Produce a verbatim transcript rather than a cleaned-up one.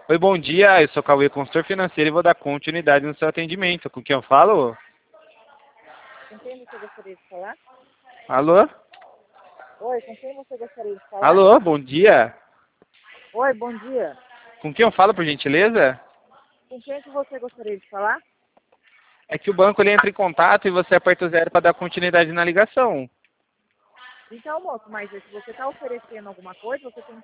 Oi, bom dia. Eu sou Cauê, consultor financeiro, e vou dar continuidade no seu atendimento. Com quem eu falo? Com quem você gostaria de falar? Alô? Oi, com quem você gostaria de falar? Alô, bom dia. Oi, bom dia. Com quem eu falo, por gentileza? Com quem que você gostaria de falar? É que o banco ele entra em contato e você aperta o zero para dar continuidade na ligação. Então, moço, mas se você está oferecendo alguma coisa, você tem